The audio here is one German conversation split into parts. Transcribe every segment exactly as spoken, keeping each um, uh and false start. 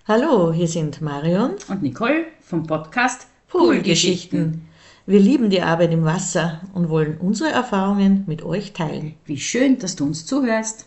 Hallo, hier sind Marion. Und Nicole vom Podcast Poolgeschichten. Poolgeschichten. Wir lieben die Arbeit im Wasser und wollen unsere Erfahrungen mit euch teilen. Wie schön, dass du uns zuhörst.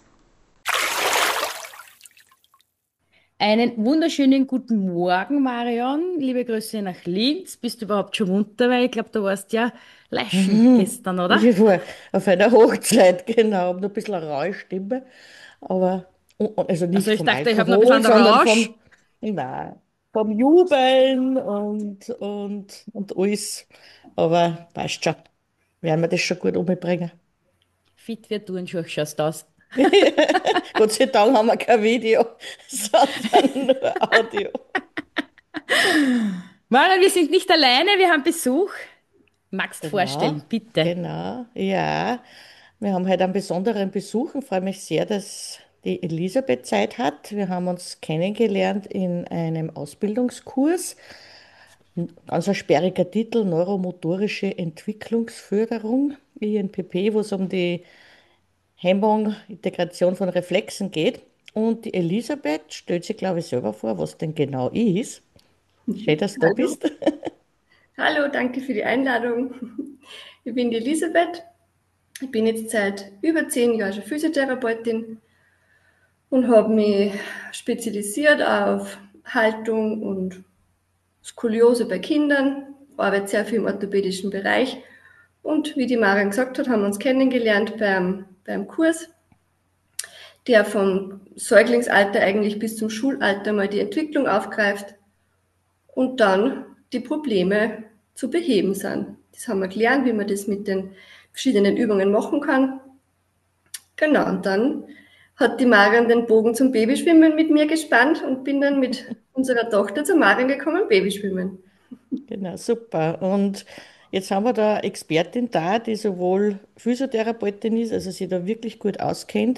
Einen wunderschönen guten Morgen, Marion. Liebe Grüße nach Linz. Bist du überhaupt schon munter? Weil ich glaube, du warst ja Leischen Mhm. gestern, oder? Ich war auf einer Hochzeit, genau, habe noch ein bisschen eine raue Stimme, aber also Also nicht ich vom dachte, ich habe noch ein bisschen Alkohol, an der sondern Rausch. vom, nein, vom Jubeln und, und, und alles. Aber weißt schon, werden wir das schon gut umbringen. Fit wie du und schaust aus. Gott sei Dank haben wir kein Video, sondern nur Audio. Marion, wir sind nicht alleine, wir haben Besuch. Magst Genau, vorstellen, bitte. genau, ja. Wir haben heute einen besonderen Besuch. Ich freue mich sehr, dass die Elisabeth Zeit hat. Wir haben uns kennengelernt in einem Ausbildungskurs. Ganz ein sperriger Titel, Neuromotorische Entwicklungsförderung, I N P P, wo es um die Hemmung, Integration von Reflexen geht. Und die Elisabeth stellt sich, glaube ich, selber vor, was denn genau ist. Schön, dass du da Hallo. bist. Hallo, danke für die Einladung. Ich bin die Elisabeth. Ich bin jetzt seit über zehn Jahren schon Physiotherapeutin und habe mich spezialisiert auf Haltung und Skoliose bei Kindern, arbeite sehr viel im orthopädischen Bereich. Und wie die Marion gesagt hat, haben wir uns kennengelernt beim, beim Kurs, der vom Säuglingsalter eigentlich bis zum Schulalter mal die Entwicklung aufgreift und dann die Probleme zu beheben sind. Das haben wir gelernt, wie man das mit den verschiedenen Übungen machen kann. Genau, und dann hat die Marion den Bogen zum Babyschwimmen mit mir gespannt und bin dann mit unserer Tochter zur Marion gekommen, Babyschwimmen. Genau, super. Und jetzt haben wir da eine Expertin da, die sowohl Physiotherapeutin ist, also sie da wirklich gut auskennt,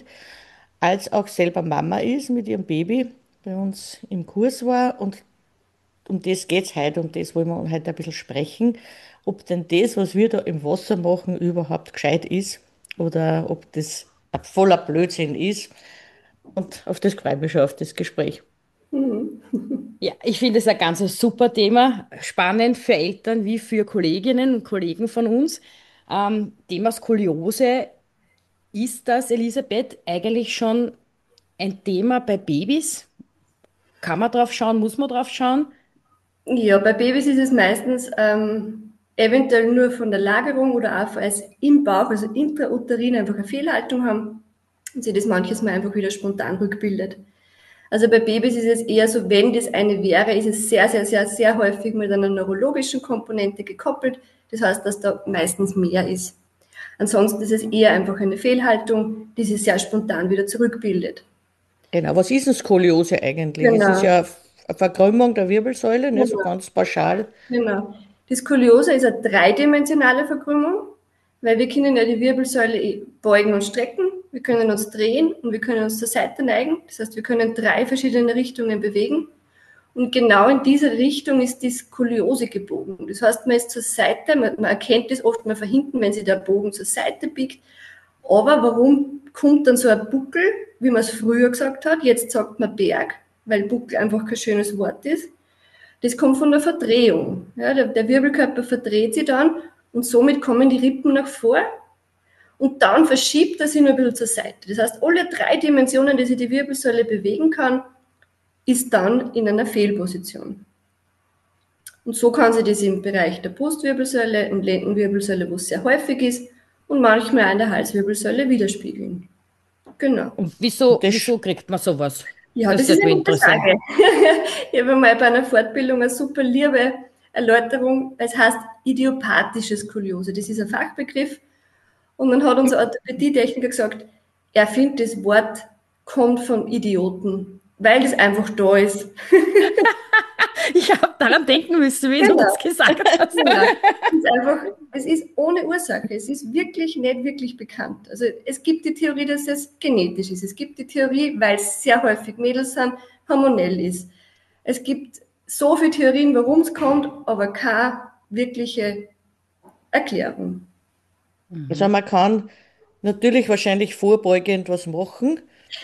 als auch selber Mama ist mit ihrem Baby, bei uns im Kurs war. Und um das geht es heute, um das wollen wir heute ein bisschen sprechen, ob denn das, was wir da im Wasser machen, überhaupt gescheit ist oder ob das ein voller Blödsinn ist. Und auf das freue ich mich schon, auf das Gespräch. Mhm. Ja, ich finde es ein ganz super Thema, spannend für Eltern wie für Kolleginnen und Kollegen von uns. Ähm, Thema Skoliose, ist das, Elisabeth, eigentlich schon ein Thema bei Babys? Kann man drauf schauen? Muss man drauf schauen? Ja, bei Babys ist es meistens ähm, eventuell nur von der Lagerung oder auch als im Bauch, also intrauterin einfach eine Fehlhaltung haben und sich das manches Mal einfach wieder spontan rückbildet. Also bei Babys ist es eher so, wenn das eine wäre, ist es sehr, sehr, sehr, sehr häufig mit einer neurologischen Komponente gekoppelt. Das heißt, dass da meistens mehr ist. Ansonsten ist es eher einfach eine Fehlhaltung, die sich sehr spontan wieder zurückbildet. Genau, was ist denn Skoliose eigentlich? Es ist Genau, ja eine Verkrümmung der Wirbelsäule, ne, so genau, ganz pauschal. genau. Die Skoliose ist eine dreidimensionale Verkrümmung, weil wir können ja die Wirbelsäule eh beugen und strecken, wir können uns drehen und wir können uns zur Seite neigen. Das heißt, wir können drei verschiedene Richtungen bewegen. Und genau in diese Richtung ist die Skoliose gebogen. Das heißt, man ist zur Seite, man, man erkennt das oft mal von hinten, wenn sich der Bogen zur Seite biegt. Aber warum kommt dann so ein Buckel, wie man es früher gesagt hat? Jetzt sagt man Berg, weil Buckel einfach kein schönes Wort ist. Das kommt von der Verdrehung. Ja, der, der Wirbelkörper verdreht sich dann und somit kommen die Rippen nach vor und dann verschiebt er sich nur ein bisschen zur Seite. Das heißt, alle drei Dimensionen, die sich die Wirbelsäule bewegen kann, ist dann in einer Fehlposition. Und so kann sich das im Bereich der Brustwirbelsäule und Lendenwirbelsäule, wo es sehr häufig ist, und manchmal an der Halswirbelsäule widerspiegeln. Genau. Und Und wieso, das, wieso kriegt man sowas? Ja, Das das ist würde eine mich gute interessieren. Frage. Ich habe mal bei einer Fortbildung eine super liebe Erläuterung. Es heißt idiopathische Skoliose. Das ist ein Fachbegriff. Und dann hat unser Orthopädietechniker gesagt, er findet das Wort kommt von Idioten, weil das einfach da ist. Ich habe daran denken müssen, wie du Genau. das gesagt hast. Genau. Es ist einfach, es ist ohne Ursache. Es ist wirklich nicht wirklich bekannt. Also es gibt die Theorie, dass es genetisch ist. Es gibt die Theorie, weil es sehr häufig Mädels sind, hormonell ist. Es gibt so viele Theorien, warum es kommt, aber keine wirkliche Erklärung. also Mhm. man kann natürlich wahrscheinlich vorbeugend was machen.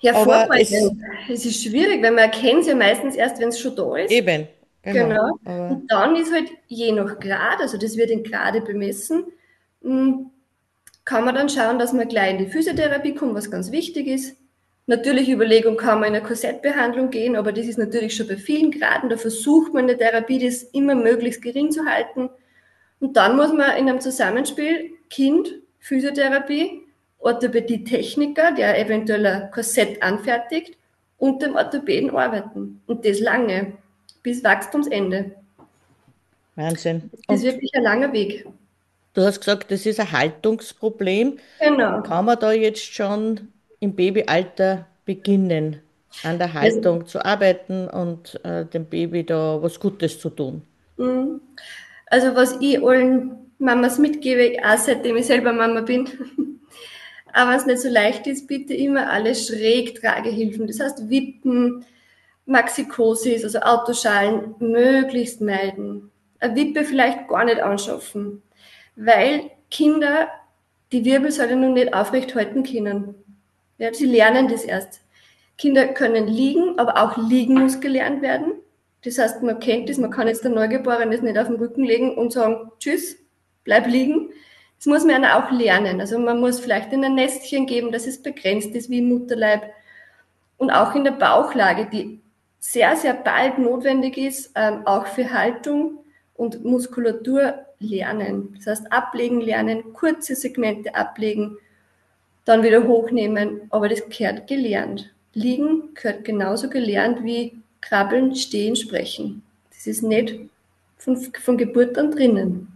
Ja, Aber es vorbeugen. Es ist schwierig, weil man erkennt es ja meistens erst, wenn es schon da ist. eben, genau. Genau. Aber Und dann ist halt je nach Grad, also das wird in Grade bemessen, m, kann man dann schauen, dass man gleich in die Physiotherapie kommt, was ganz wichtig ist. Natürlich Überlegung, kann man in eine Korsettbehandlung gehen, aber das ist natürlich schon bei vielen Graden. Da versucht man in der Therapie, das immer möglichst gering zu halten. Und dann muss man in einem Zusammenspiel Kind, Physiotherapie, Orthopädie-Techniker, der eventuell ein Korsett anfertigt, und dem Orthopäden arbeiten. Und das lange, bis Wachstumsende. Wahnsinn. Das ist Und wirklich ein langer Weg. du hast gesagt, das ist ein Haltungsproblem. Genau. Kann man da jetzt schon im Babyalter beginnen, an der Das, Haltung zu arbeiten und äh, dem Baby da was Gutes zu tun? mm, also was ich allen Mamas mitgebe, auch seitdem ich selber Mama bin, aber wenn es nicht so leicht ist, bitte immer alle Schrägtragehilfen. Das heißt Wippen, Maxikosis, also Autoschalen, möglichst meiden. Eine Wippe vielleicht gar nicht anschaffen, weil Kinder die Wirbelsäule noch nicht aufrecht halten können. Ja, sie lernen das erst. Kinder können liegen, aber auch liegen muss gelernt werden. Das heißt, man kennt das, man kann jetzt ein Neugeborenes nicht auf den Rücken legen und sagen, tschüss, bleib liegen. Das muss man auch lernen. Also man muss vielleicht in ein Nestchen geben, dass es begrenzt ist wie im Mutterleib. Und auch in der Bauchlage, die sehr, sehr bald notwendig ist, ähm, auch für Haltung und Muskulatur lernen. Das heißt, ablegen lernen, kurze Segmente ablegen, dann wieder hochnehmen, aber das gehört gelernt. Liegen gehört genauso gelernt wie Krabbeln, Stehen, Sprechen. Das ist nicht von, von Geburt an drinnen.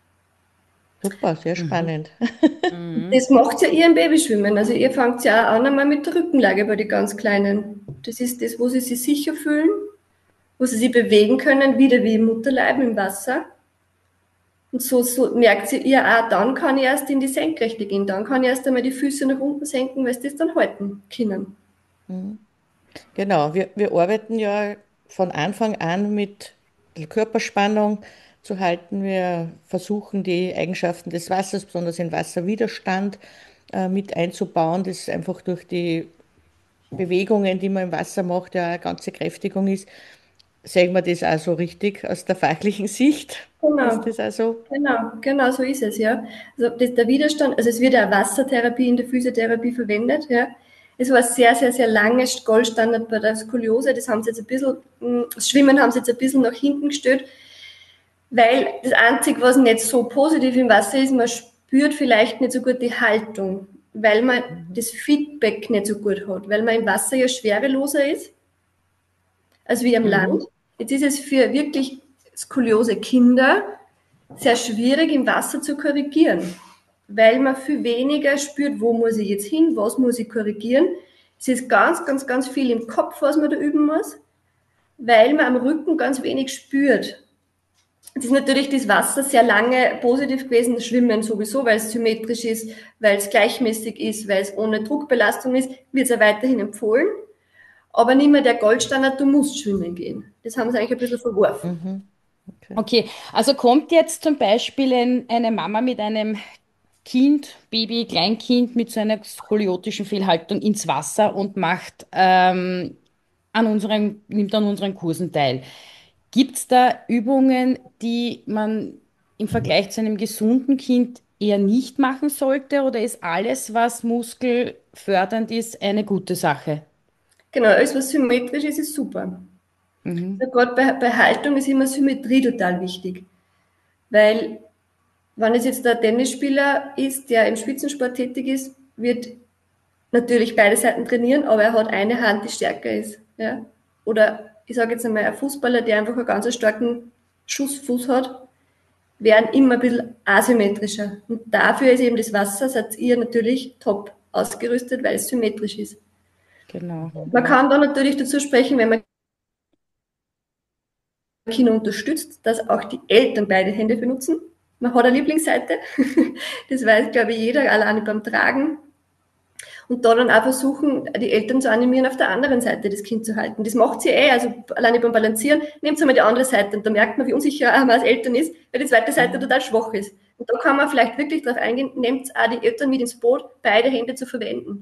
Super, sehr Mhm. spannend. Mhm. Das macht ja ihr im Babyschwimmen. Also ihr fangt ja auch an einmal mit der Rückenlage bei den ganz Kleinen. Das ist das, wo sie sich sicher fühlen, wo sie sich bewegen können, wieder wie im Mutterleib im Wasser. Und so, so merkt sie ihr auch, dann kann ich erst in die Senkrechte gehen, dann kann ich erst einmal die Füße nach unten senken, weil sie das dann halten können. Mhm. Genau, wir, wir arbeiten ja von Anfang an mit der Körperspannung zu halten. Wir versuchen die Eigenschaften des Wassers, besonders den Wasserwiderstand, äh, mit einzubauen, das einfach durch die Bewegungen, die man im Wasser macht, ja eine ganze Kräftigung ist. Sehen wir das also richtig aus der fachlichen Sicht? Ist Genau, das also? genau, genau so ist es, ja. Also das, der Widerstand, also es wird ja Wassertherapie in der Physiotherapie verwendet, ja. Es war sehr, sehr, sehr lange Goldstandard bei der Skoliose. Das haben sie jetzt ein bisschen, mh, das Schwimmen haben sie jetzt ein bisschen nach hinten gestellt, weil das Einzige, was nicht so positiv im Wasser ist, man spürt vielleicht nicht so gut die Haltung, weil man Mhm. das Feedback nicht so gut hat, weil man im Wasser ja schwereloser ist als wie am Land. Mhm. Jetzt ist es für wirklich skoliose Kinder sehr schwierig im Wasser zu korrigieren, weil man viel weniger spürt, wo muss ich jetzt hin, was muss ich korrigieren. Es ist ganz, ganz, ganz viel im Kopf, was man da üben muss, weil man am Rücken ganz wenig spürt. Es ist natürlich das Wasser sehr lange positiv gewesen, das Schwimmen sowieso, weil es symmetrisch ist, weil es gleichmäßig ist, weil es ohne Druckbelastung ist, wird es auch weiterhin empfohlen. Aber nicht mehr der Goldstandard, du musst schwimmen gehen. Das haben sie eigentlich ein bisschen verworfen. Mhm. Okay. Okay, also kommt jetzt zum Beispiel ein, eine Mama mit einem Kind, Baby, Kleinkind mit so einer skoliotischen Fehlhaltung ins Wasser und macht ähm, an unseren, nimmt an unseren Kursen teil. Gibt es da Übungen, die man im Vergleich zu einem gesunden Kind eher nicht machen sollte, oder ist alles, was muskelfördernd ist, eine gute Sache? Genau, alles, was symmetrisch ist, ist super. Mhm. Also gerade bei, bei Haltung ist immer Symmetrie total wichtig. Weil, wenn es jetzt der Tennisspieler ist, der im Spitzensport tätig ist, wird natürlich beide Seiten trainieren, aber er hat eine Hand, die stärker ist. Ja? Oder ich sage jetzt einmal, ein Fußballer, der einfach einen ganz starken Schussfuß hat, werden immer ein bisschen asymmetrischer. Und dafür ist eben das Wasser, seid ihr natürlich top ausgerüstet, weil es symmetrisch ist. Genau. Man kann dann natürlich dazu sprechen, wenn man Kinder unterstützt, dass auch die Eltern beide Hände benutzen. Man hat eine Lieblingsseite, das weiß, glaube ich, jeder, alleine beim Tragen. Und da dann auch versuchen, die Eltern zu animieren, auf der anderen Seite das Kind zu halten. Das macht sie eh, also alleine beim Balancieren, nehmt einmal die andere Seite und da merkt man, wie unsicher man als Eltern ist, weil die zweite Seite total schwach ist. Und da kann man vielleicht wirklich darauf eingehen, nehmt auch die Eltern mit ins Boot, beide Hände zu verwenden.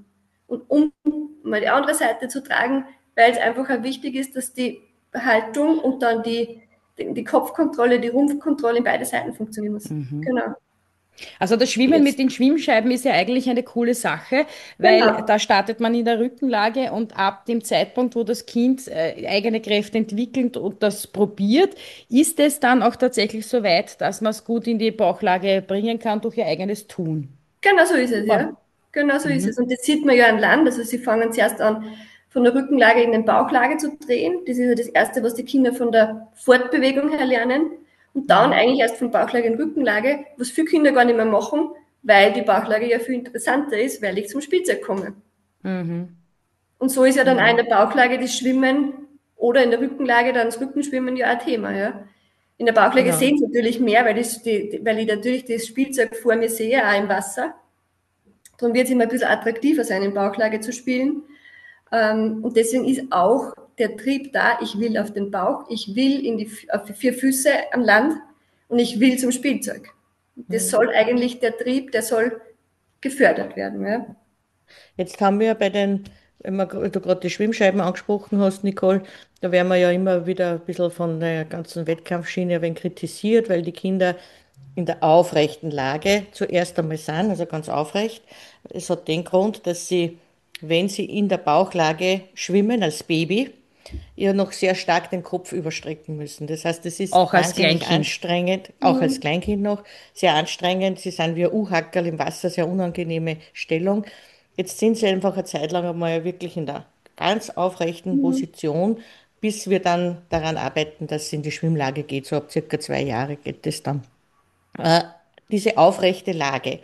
und um mal die andere Seite zu tragen, weil es einfach auch wichtig ist, dass die Haltung und dann die, die, die Kopfkontrolle, die Rumpfkontrolle in beide Seiten funktionieren muss. Mhm. Genau. Also das Schwimmen mit Jetzt, den Schwimmscheiben ist ja eigentlich eine coole Sache, weil Genau. da startet man in der Rückenlage und ab dem Zeitpunkt, wo das Kind äh, eigene Kräfte entwickelt und das probiert, ist es dann auch tatsächlich so weit, dass man es gut in die Bauchlage bringen kann durch ihr eigenes Tun. Genau so ist es, ja. Super. Genau so ist Mhm. es. Und das sieht man ja an Land. Also sie fangen zuerst an, von der Rückenlage in den Bauchlage zu drehen. Das ist ja das Erste, was die Kinder von der Fortbewegung her lernen. Und dann Mhm. eigentlich erst von Bauchlage in Rückenlage, was viele Kinder gar nicht mehr machen, weil die Bauchlage ja viel interessanter ist, weil ich zum Spielzeug komme. Mhm. Und so ist ja dann auch in Mhm. der Bauchlage das Schwimmen oder in der Rückenlage dann das Rückenschwimmen ja auch Thema, ja. In der Bauchlage genau. sehen sie natürlich mehr, weil, das, die, weil ich natürlich das Spielzeug vor mir sehe, auch im Wasser. Darum wird es immer ein bisschen attraktiver sein, in Bauchlage zu spielen. Ähm, und deswegen ist auch der Trieb da, ich will auf den Bauch, ich will in die, auf die vier Füße am Land und ich will zum Spielzeug. Das Mhm. soll eigentlich der Trieb, der soll gefördert werden. Ja. Jetzt haben wir bei den, wenn wir, du gerade die Schwimmscheiben angesprochen hast, Nicole, da werden wir ja immer wieder ein bisschen von der ganzen Wettkampfschiene ein wenig kritisiert, weil die Kinder in der aufrechten Lage zuerst einmal sind, also ganz aufrecht. Es hat den Grund, dass sie, wenn sie in der Bauchlage schwimmen als Baby, ja noch sehr stark den Kopf überstrecken müssen. Das heißt, es ist Auch als wahnsinnig Kleinkind. anstrengend, auch als Mhm. Kleinkind noch, sehr anstrengend. Sie sind wie ein U-Hackerl im Wasser, sehr unangenehme Stellung. Jetzt sind sie einfach eine Zeit lang einmal wirklich in der ganz aufrechten Mhm. Position, bis wir dann daran arbeiten, dass es in die Schwimmlage geht. So ab circa zwei Jahre geht es dann. Äh, diese aufrechte Lage.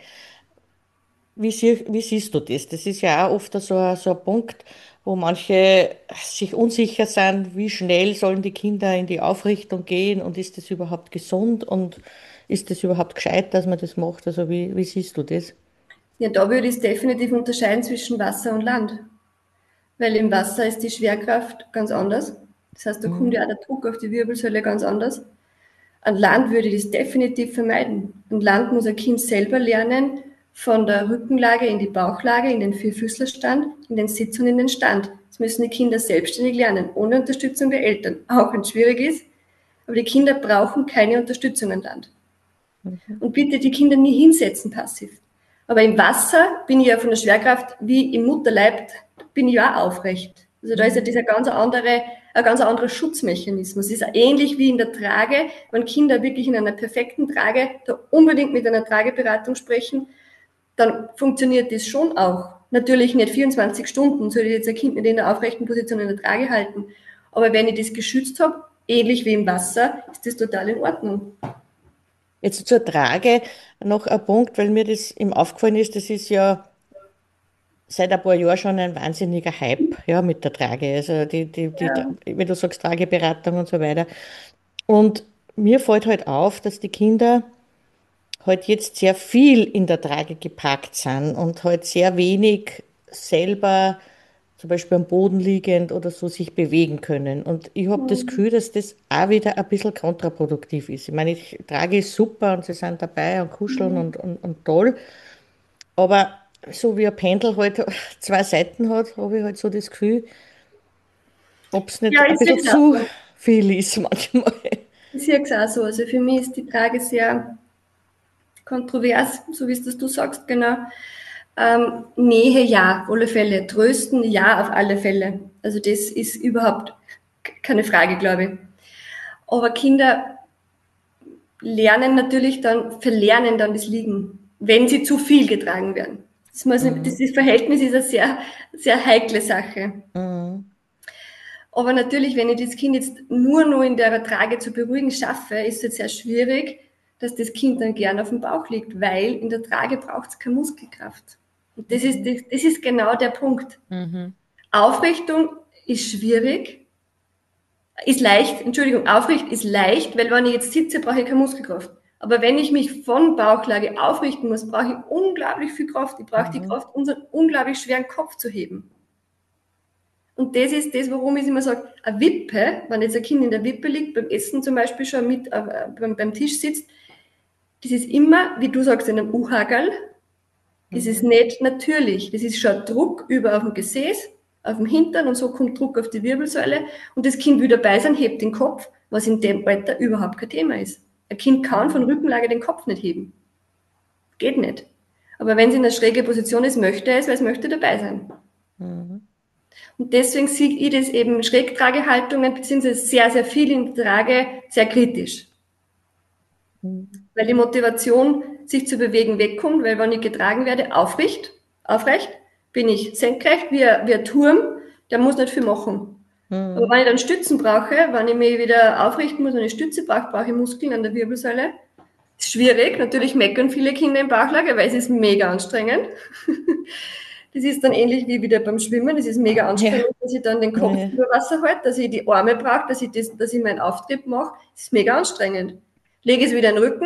Wie, sie, wie siehst du das? Das ist ja auch oft so ein, so ein Punkt, wo manche sich unsicher sind, wie schnell sollen die Kinder in die Aufrichtung gehen und ist das überhaupt gesund und ist das überhaupt gescheit, dass man das macht? Also wie, wie siehst du das? Ja, da würde ich es definitiv unterscheiden zwischen Wasser und Land. Weil im Wasser ist die Schwerkraft ganz anders. Das heißt, da kommt ja auch Mhm. der Druck auf die Wirbelsäule ganz anders. An Land würde ich das definitiv vermeiden. An Land muss ein Kind selber lernen, von der Rückenlage in die Bauchlage, in den Vierfüßlerstand, in den Sitz und in den Stand. Das müssen die Kinder selbstständig lernen, ohne Unterstützung der Eltern. Auch wenn es schwierig ist, aber die Kinder brauchen keine Unterstützung an Land. Mhm. Und bitte die Kinder nie hinsetzen passiv. Aber im Wasser bin ich ja von der Schwerkraft wie im Mutterleib, bin ich ja auch aufrecht. Also da ist ja Mhm. dieser ganz andere, ein ganz anderer Schutzmechanismus. Es ist ähnlich wie in der Trage, wenn Kinder wirklich in einer perfekten Trage da unbedingt mit einer Trageberatung sprechen, dann funktioniert das schon auch. Natürlich nicht vierundzwanzig Stunden, soll ich jetzt ein Kind nicht in der aufrechten Position in der Trage halten. Aber wenn ich das geschützt habe, ähnlich wie im Wasser, ist das total in Ordnung. Jetzt zur Trage noch ein Punkt, weil mir das eben aufgefallen ist, das ist ja seit ein paar Jahren schon ein wahnsinniger Hype, ja, mit der Trage. Also die, die, die, Ja. wie du sagst, Trageberatung und so weiter. Und mir fällt halt auf, dass die Kinder halt jetzt sehr viel in der Trage geparkt sind und halt sehr wenig selber, zum Beispiel am Boden liegend oder so, sich bewegen können. Und ich habe das Gefühl, dass das auch wieder ein bisschen kontraproduktiv ist. Ich meine, ich trage ist super und sie sind dabei und kuscheln und, und, und toll, aber so wie ein Pendel halt zwei Seiten hat, habe ich halt so das Gefühl, ob es Ja, nicht ein ich sehe bisschen es auch zu so. viel ist manchmal. Ich sehe es auch so. Also für mich ist die Frage sehr kontrovers, so wie es das du sagst, genau. Ähm, Nähe ja, auf alle Fälle. Trösten ja, auf alle Fälle. Also das ist überhaupt keine Frage, glaube ich. Aber Kinder lernen natürlich dann, verlernen dann das Liegen, wenn sie zu viel getragen werden. Das, muss, das Mhm. ist- Verhältnis ist eine sehr, sehr heikle Sache. Mhm. Aber natürlich, wenn ich das Kind jetzt nur noch in der Trage zu beruhigen schaffe, ist es jetzt sehr schwierig, dass das Kind dann gern auf dem Bauch liegt, weil in der Trage braucht es keine Muskelkraft. Und das ist, das, das ist genau der Punkt. Mhm. Aufrichtung ist schwierig, ist leicht, Entschuldigung, aufricht ist leicht, weil wenn ich jetzt sitze, brauche ich keine Muskelkraft. Aber wenn ich mich von Bauchlage aufrichten muss, brauche ich unglaublich viel Kraft. Ich brauche die Mhm. Kraft, unseren unglaublich schweren Kopf zu heben. Und das ist das, warum ich immer sage, eine Wippe, wenn jetzt ein Kind in der Wippe liegt, beim Essen zum Beispiel schon mit äh, beim, beim Tisch sitzt, das ist immer, wie du sagst, in einem U-Hagel, Das ist nicht natürlich. Das ist schon Druck über auf dem Gesäß, auf dem Hintern und so kommt Druck auf die Wirbelsäule und das Kind will dabei sein, hebt den Kopf, was in dem Alter überhaupt kein Thema ist. Ein Kind kann von Rückenlage den Kopf nicht heben. Geht nicht. Aber wenn sie in einer schrägen Position ist, möchte es, weil es möchte dabei sein. Mhm. Und deswegen sehe ich das eben Schrägtragehaltungen, beziehungsweise sehr, sehr viel in der Trage, sehr kritisch. Mhm. Weil die Motivation, sich zu bewegen, wegkommt, weil wenn ich getragen werde, aufrecht, aufrecht, bin ich senkrecht wie ein, wie ein Turm, der muss nicht viel machen. Mhm. Aber wenn ich dann Stützen brauche, wenn ich mich wieder aufrichten muss und eine Stütze brauche, brauche ich Muskeln an der Wirbelsäule. Ist schwierig, natürlich meckern viele Kinder im Bauchlage, weil es ist mega anstrengend. Das ist dann ähnlich wie wieder beim Schwimmen, es ist mega anstrengend, Ja. dass ich dann den Kopf Ja. über Wasser halte, dass ich die Arme brauche, dass ich, das, dass ich meinen Auftrieb mache. Das ist mega anstrengend. Lege es wieder in den Rücken,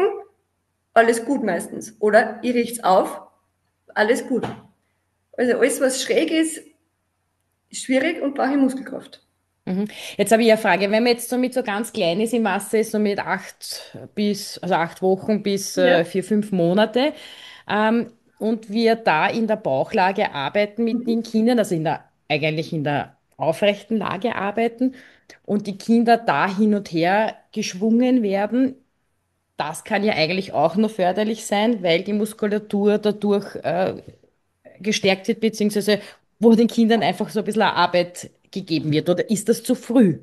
alles gut meistens. Oder ich richte es auf, alles gut. Also alles, was schräg ist, ist schwierig und brauche ich Muskelkraft. Mhm. Jetzt habe ich eine Frage, wenn man jetzt so mit so ganz klein ist im Maße, so mit acht bis, also acht Wochen bis Ja. äh, vier, fünf Monate, ähm, und wir da in der Bauchlage arbeiten mit den Kindern, also in der, eigentlich in der aufrechten Lage arbeiten und die Kinder da hin und her geschwungen werden, das kann ja eigentlich auch nur förderlich sein, weil die Muskulatur dadurch äh, gestärkt wird, beziehungsweise wo den Kindern einfach so ein bisschen Arbeit gegeben wird. Oder ist das zu früh?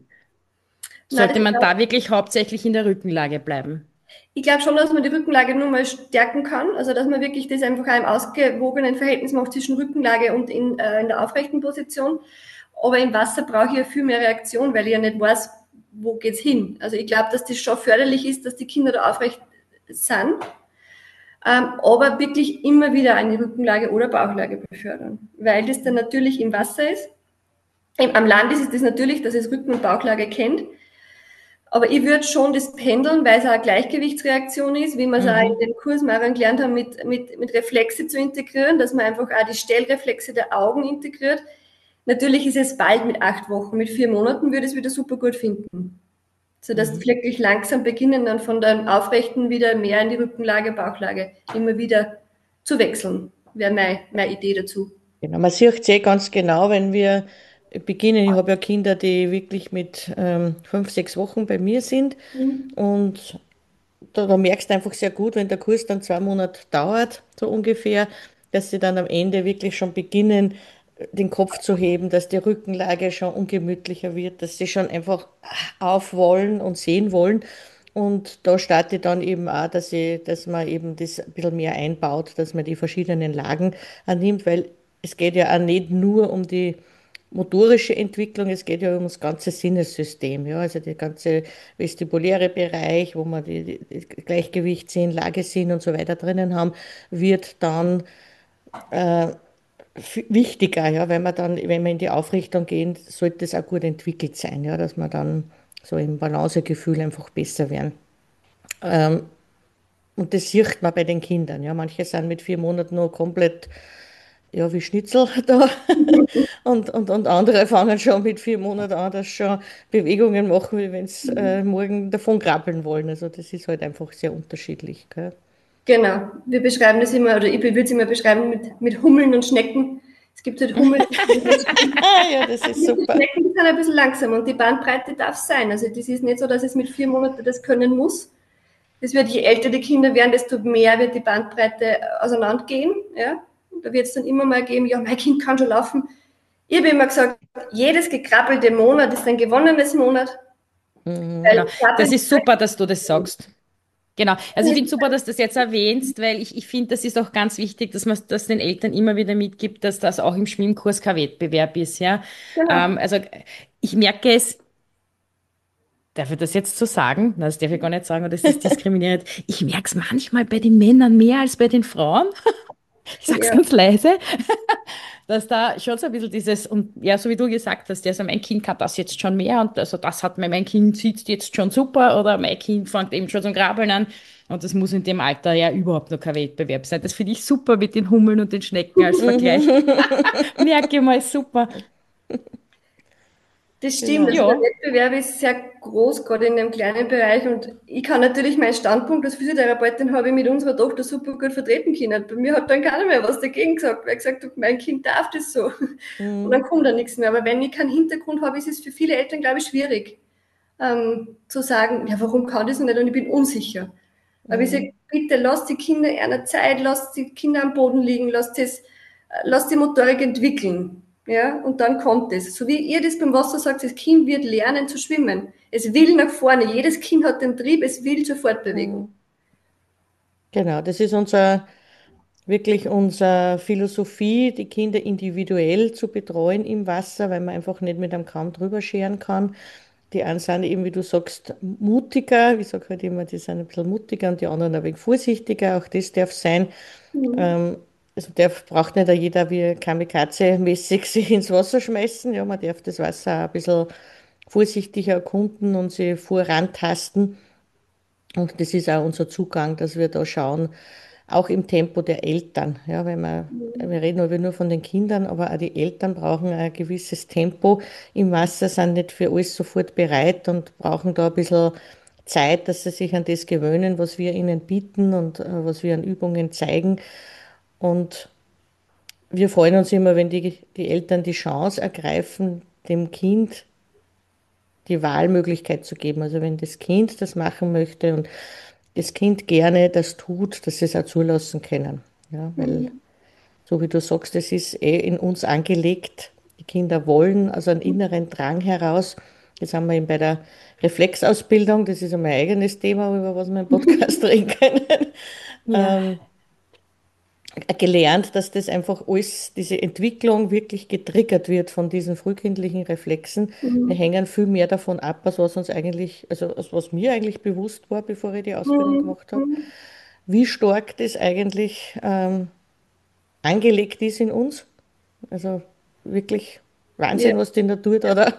Nein, Sollte das man glaub, da wirklich hauptsächlich in der Rückenlage bleiben? ich glaube schon, dass man die Rückenlage nur mal stärken kann. Also dass man wirklich das einfach auch im ausgewogenen Verhältnis macht zwischen Rückenlage und in, äh, in der aufrechten Position. Aber im Wasser brauche ich ja viel mehr Reaktion, weil ich ja nicht weiß, wo geht's hin. Also ich glaube, dass das schon förderlich ist, dass die Kinder da aufrecht sind. Ähm, aber wirklich immer wieder eine Rückenlage oder Bauchlage befördern, weil das dann natürlich im Wasser ist. Im, am Land ist es das natürlich, dass es Rücken- und Bauchlage kennt. Aber ich würde schon das pendeln, weil es auch eine Gleichgewichtsreaktion ist, wie wir es auch Mhm. in den Kursen mal gelernt haben, mit, mit, mit Reflexe zu integrieren, dass man einfach auch die Stellreflexe der Augen integriert. Natürlich ist es bald mit acht Wochen, mit vier Monaten würde ich es wieder super gut finden. Sodass Mhm. wirklich langsam beginnen, dann von der Aufrechten wieder mehr in die Rückenlage, Bauchlage immer wieder zu wechseln. Wäre meine, meine Idee dazu. Genau, man sieht es eh ganz genau, wenn wir beginnen. Ich habe ja Kinder, die wirklich mit ähm, fünf, sechs Wochen bei mir sind. Mhm. Und da, da merkst du einfach sehr gut, wenn der Kurs dann zwei Monate dauert, so ungefähr, dass sie dann am Ende wirklich schon beginnen, den Kopf zu heben, dass die Rückenlage schon ungemütlicher wird, dass sie schon einfach aufwollen und sehen wollen. Und da startet dann eben auch, dass, ich, dass man eben das ein bisschen mehr einbaut, dass man die verschiedenen Lagen annimmt, weil es geht ja auch nicht nur um die motorische Entwicklung, es geht ja um das ganze Sinnessystem, ja, also der ganze vestibuläre Bereich, wo man die, die Gleichgewichtssinn, Lagesinn und so weiter drinnen haben, wird dann äh, f- wichtiger, ja, wenn man dann, wenn wir in die Aufrichtung gehen, sollte es auch gut entwickelt sein, ja, dass man dann so im Balancegefühl einfach besser werden. Ähm, und das sieht man bei den Kindern, ja, manche sind mit vier Monaten noch komplett ja, wie Schnitzel da. Und, und, und andere fangen schon mit vier Monaten an, dass sie schon Bewegungen machen, wie wenn sie äh, morgen davon krabbeln wollen. Also das ist halt einfach sehr unterschiedlich. Gell? Genau. Wir beschreiben das immer, oder ich würde es immer beschreiben mit, mit Hummeln und Schnecken. Es gibt halt Hummeln. Ah, ja, das ist Die super. Schnecken sind ein bisschen langsam und die Bandbreite darf sein. Also das ist nicht so, dass es mit vier Monaten das können muss. Das wird, je älter die Kinder werden, desto mehr wird die Bandbreite auseinandergehen. Ja? Da wird es dann immer mal geben, ja, mein Kind kann schon laufen. Ich habe immer gesagt, jedes gekrabbelte Monat ist ein gewonnenes Monat. Genau. Weil Das Krabbeln ist super, dass du das sagst. Genau. Also ich finde super, dass du das jetzt erwähnst, weil ich, ich finde, das ist auch ganz wichtig, dass man das den Eltern immer wieder mitgibt, dass das auch im Schwimmkurs kein Wettbewerb ist, ja. genau. Ähm, also ich merke es, darf ich das jetzt so sagen? Na, das darf ich gar nicht sagen, oder das ist diskriminierend. Ich merke es manchmal bei den Männern mehr als bei den Frauen. Ich sag's Ja. ganz leise, dass da schon so ein bisschen dieses, und ja, so wie du gesagt hast, also mein Kind kann das jetzt schon mehr und also das hat mir, mein Kind sitzt jetzt schon super oder mein Kind fängt eben schon zum Krabbeln an und das muss in dem Alter ja überhaupt noch kein Wettbewerb sein. Das finde ich super mit den Hummeln und den Schnecken als Vergleich. Merke ich mal, super. Das stimmt, Genau. also der Ja, Wettbewerb ist sehr groß, gerade in dem kleinen Bereich. Und ich kann natürlich meinen Standpunkt als Physiotherapeutin habe ich mit unserer Tochter super gut vertreten können. Bei mir hat dann keiner mehr was dagegen gesagt, weil ich gesagt habe, mein Kind darf das so. Und dann Mhm. kommt da nichts mehr. Aber wenn ich keinen Hintergrund habe, ist es für viele Eltern, glaube ich, schwierig, ähm, zu sagen, ja, warum kann das nicht? Und ich bin unsicher. Aber ich Mhm. sage, bitte lasst die Kinder einer Zeit, lasst die Kinder am Boden liegen, lasst, das, äh, lasst die Motorik entwickeln. Ja, und dann kommt es. So wie ihr das beim Wasser sagt, das Kind wird lernen zu schwimmen. Es will nach vorne. Jedes Kind hat den Trieb, es will zur Fortbewegung. Mhm. Genau, das ist unser, wirklich unsere Philosophie, die Kinder individuell zu betreuen im Wasser, weil man einfach nicht mit einem Kamm drüber scheren kann. Die einen sind eben, wie du sagst, mutiger. Ich sage halt immer, die sind ein bisschen mutiger und die anderen ein wenig vorsichtiger. Auch das darf sein. Mhm. Ähm, also darf, braucht nicht jeder wie Kamikaze-mäßig sich ins Wasser schmeißen. Ja, man darf das Wasser auch ein bisschen vorsichtiger erkunden und sich vorantasten. Und das ist auch unser Zugang, dass wir da schauen, auch im Tempo der Eltern. Ja, wenn wir, wir reden aber nur von den Kindern, aber auch die Eltern brauchen ein gewisses Tempo im Wasser, sind nicht für alles sofort bereit und brauchen da ein bisschen Zeit, dass sie sich an das gewöhnen, was wir ihnen bieten und äh, was wir an Übungen zeigen. Und wir freuen uns immer, wenn die, die Eltern die Chance ergreifen, dem Kind die Wahlmöglichkeit zu geben. Also wenn das Kind das machen möchte und das Kind gerne das tut, dass sie es auch zulassen können. Ja, weil, Mhm. so wie du sagst, es ist eh in uns angelegt. Die Kinder wollen also einen inneren Drang heraus. Jetzt haben wir eben bei der Reflexausbildung, das ist ja mein eigenes Thema, über was wir im Podcast reden können. ja. Ähm, gelernt, dass das einfach alles, diese Entwicklung wirklich getriggert wird von diesen frühkindlichen Reflexen. Wir Mhm. hängen viel mehr davon ab, als was uns eigentlich, also als was mir eigentlich bewusst war, bevor ich die Ausbildung Mhm. gemacht habe, Mhm. wie stark das eigentlich ähm, angelegt ist in uns. Also wirklich Ja, Wahnsinn, was die Natur da, da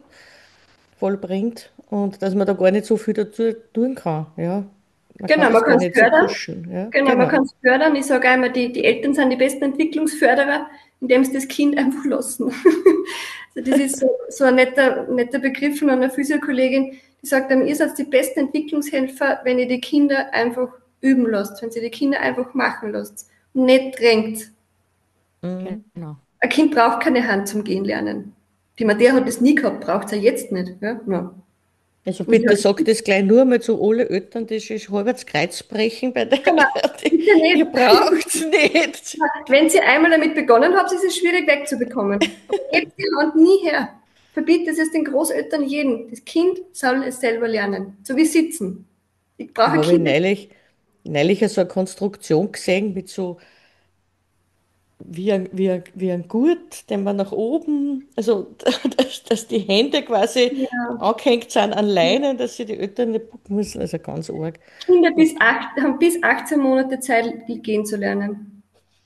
vollbringt und dass man da gar nicht so viel dazu tun kann. Ja, man kann genau, man das kann gar es nicht so fördern. pushen. Ja, Genau, man genau. kann es fördern. Ich sage einmal, die, die Eltern sind die besten Entwicklungsförderer, indem sie das Kind einfach lassen. Also das ist so, so ein netter, netter Begriff von einer Physiokollegin, die sagt dann, ihr seid die besten Entwicklungshelfer, wenn ihr die Kinder einfach üben lasst, wenn ihr die Kinder einfach machen lasst und nicht drängt. Mhm. Genau. Ein Kind braucht keine Hand zum Gehen lernen. Die Matera hat das nie gehabt, braucht es ja jetzt nicht. Ja? Ja. Also Muss ich bitte halt, sag das gleich nur mal zu alle Eltern, das ist halbes Kreuzbrechen bei der genau, Erde. bitte Ihr nicht. braucht's nicht. Wenn Sie einmal damit begonnen haben, ist es schwierig wegzubekommen. Aber gebt die Hand nie her. Verbietet es den Großeltern jeden. Das Kind soll es selber lernen. So wie sitzen. Ich Da brauche habe ich Kinder. neulich, neulich so eine Konstruktion gesehen mit so wie ein, wie ein, wie ein Gurt, den man nach oben, also dass, dass die Hände quasi Ja. angehängt sind an Leinen, dass sie die Eltern nicht bucken müssen. Also ganz arg. Kinder bis acht, haben bis achtzehn Monate Zeit, gehen zu lernen.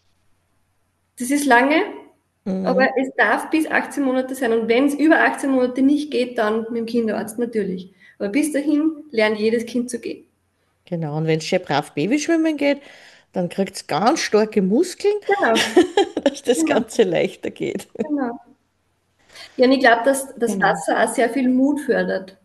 Das ist lange, aber Mhm. es darf bis achtzehn Monate sein. Und wenn es über achtzehn Monate nicht geht, dann mit dem Kinderarzt natürlich. Aber bis dahin lernt jedes Kind zu gehen. Genau. Und wenn es schön brav Babyschwimmen geht, dann kriegt es ganz starke Muskeln, Genau, dass das genau, Ganze leichter geht. genau. Ja, und ich glaube, dass das Genau. Wasser auch sehr viel Mut fördert.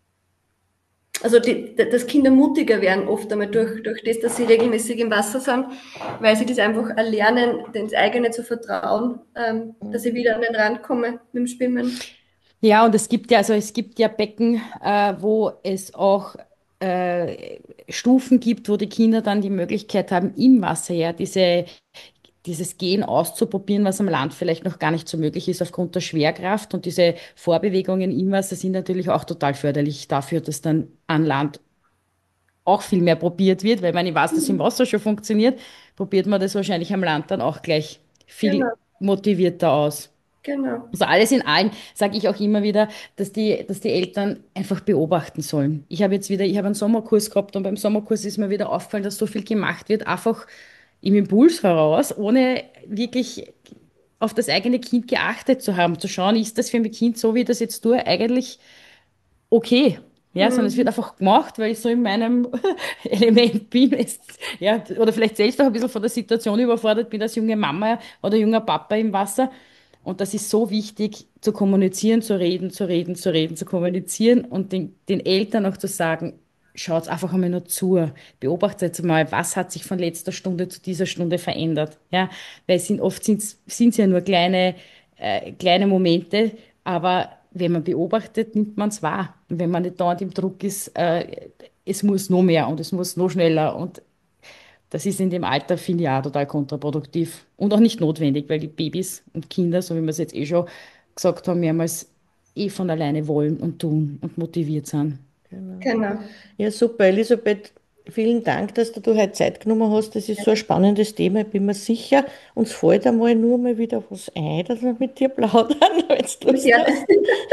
Also, die, dass Kinder mutiger werden, oft einmal durch, durch das, dass sie regelmäßig im Wasser sind, weil sie das einfach erlernen, ins eigene zu vertrauen, ähm, dass sie wieder an den Rand kommen mit dem Schwimmen. Ja, und es gibt ja, also es gibt ja Becken, äh, wo es auch äh, Stufen gibt, wo die Kinder dann die Möglichkeit haben, im Wasser ja diese, dieses Gehen auszuprobieren, was am Land vielleicht noch gar nicht so möglich ist aufgrund der Schwerkraft. Und diese Vorbewegungen im Wasser sind natürlich auch total förderlich dafür, dass dann an Land auch viel mehr probiert wird, weil man, ich weiß, dass im Wasser schon funktioniert, probiert man das wahrscheinlich am Land dann auch gleich viel Genau, motivierter aus. genau. Also alles in allem sage ich auch immer wieder, dass die, dass die Eltern einfach beobachten sollen. Ich habe jetzt wieder, ich habe einen Sommerkurs gehabt und beim Sommerkurs ist mir wieder aufgefallen, dass so viel gemacht wird, einfach im Impuls heraus, ohne wirklich auf das eigene Kind geachtet zu haben, zu schauen, ist das für mein Kind so, wie ich das jetzt tue, eigentlich okay. Ja, sondern es wird Mhm. einfach gemacht, weil ich so in meinem Element bin. Jetzt, ja, oder vielleicht selbst auch ein bisschen von der Situation überfordert bin als junge Mama oder junger Papa im Wasser. Und das ist so wichtig, zu kommunizieren, zu reden, zu reden, zu reden, zu kommunizieren und den, den Eltern auch zu sagen, schaut einfach einmal nur zu, beobachtet jetzt mal, was hat sich von letzter Stunde zu dieser Stunde verändert. Ja, weil es sind, oft sind es ja nur kleine, äh, kleine Momente, aber wenn man beobachtet, nimmt man es wahr. Und wenn man nicht dauernd im Druck ist, äh, es muss noch mehr und es muss noch schneller und das ist in dem Alter, finde ich, auch total kontraproduktiv und auch nicht notwendig, weil die Babys und Kinder, so wie wir es jetzt eh schon gesagt haben, mehrmals eh von alleine wollen und tun und motiviert sind. Genau. Ja, super, Elisabeth. Vielen Dank, dass du dir heute Zeit genommen hast. Das ist so ein spannendes Thema. Ich bin mir sicher, uns fällt einmal nur mal wieder was ein, dass wir mit dir plaudern, wenn du Lust Gerne. hast.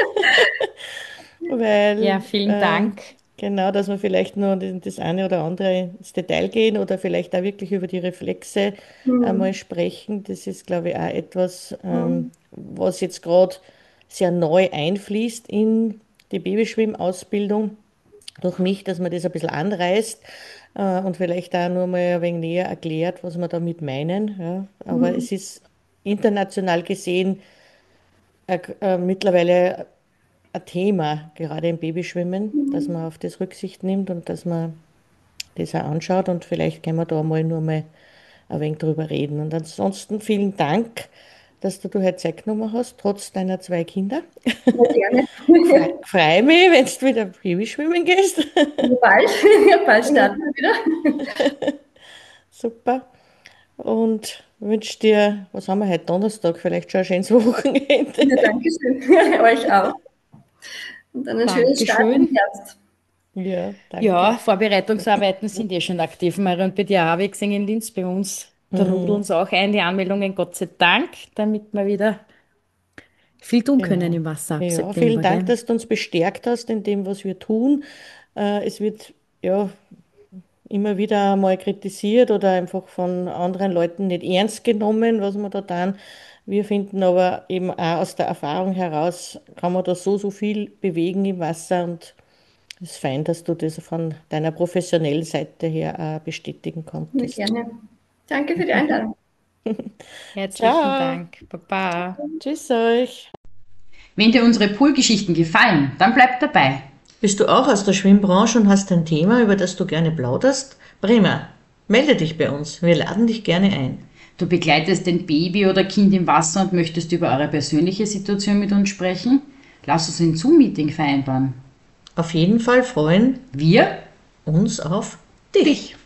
Weil, Ja, vielen äh, Dank. genau, dass wir vielleicht nur in das eine oder andere ins Detail gehen oder vielleicht auch wirklich über die Reflexe einmal Mhm. sprechen. Das ist, glaube ich, auch etwas, ähm, Mhm. was jetzt gerade sehr neu einfließt in die Babyschwimmausbildung durch mich, dass man das ein bisschen anreißt äh, und vielleicht auch nur mal ein wenig näher erklärt, was wir damit meinen. Ja. Aber Mhm. es ist international gesehen äh, äh, mittlerweile ein Thema, gerade im Babyschwimmen, dass man auf das Rücksicht nimmt und dass man das auch anschaut und vielleicht können wir da mal nur mal ein wenig drüber reden. Und ansonsten vielen Dank, dass du dir heute Zeit genommen hast, trotz deiner zwei Kinder. Ja, gerne. Frei, freu mich, wenn du wieder Babyschwimmen gehst. Ja, bald. Ja, bald starten wir wieder. Super. Und wünsche dir, was haben wir heute, Donnerstag, vielleicht schon ein schönes Wochenende. Ja, danke schön. Euch auch. Und dann einen schönen Start im Dankeschön. Herbst. Ja, danke. Ja, Vorbereitungsarbeiten sind eh schon aktiv. Mari und bei dir auch, wir gesehen in Linz bei uns. Da trudeln uns auch ein, die Anmeldungen, Gott sei Dank, damit wir wieder viel tun können Genau. im Wasser ab Ja, vielen September, Dank, gell? dass du uns bestärkt hast in dem, was wir tun. Äh, es wird ja immer wieder mal kritisiert oder einfach von anderen Leuten nicht ernst genommen, was wir da tun. Wir finden aber eben auch aus der Erfahrung heraus, kann man da so, so viel bewegen im Wasser und es ist fein, dass du das von deiner professionellen Seite her auch bestätigen Ja, konntest. gerne. Danke für die Einladung. Herzlichen Ciao. Dank, Baba. Tschüss euch. Wenn dir unsere Poolgeschichten gefallen, dann bleib dabei. Bist du auch aus der Schwimmbranche und hast ein Thema, über das du gerne plauderst? Prima. Melde dich bei uns. Wir laden dich gerne ein. Du begleitest ein Baby oder Kind im Wasser und möchtest über eure persönliche Situation mit uns sprechen? Lass uns ein Zoom-Meeting vereinbaren. Auf jeden Fall freuen Wir uns auf dich.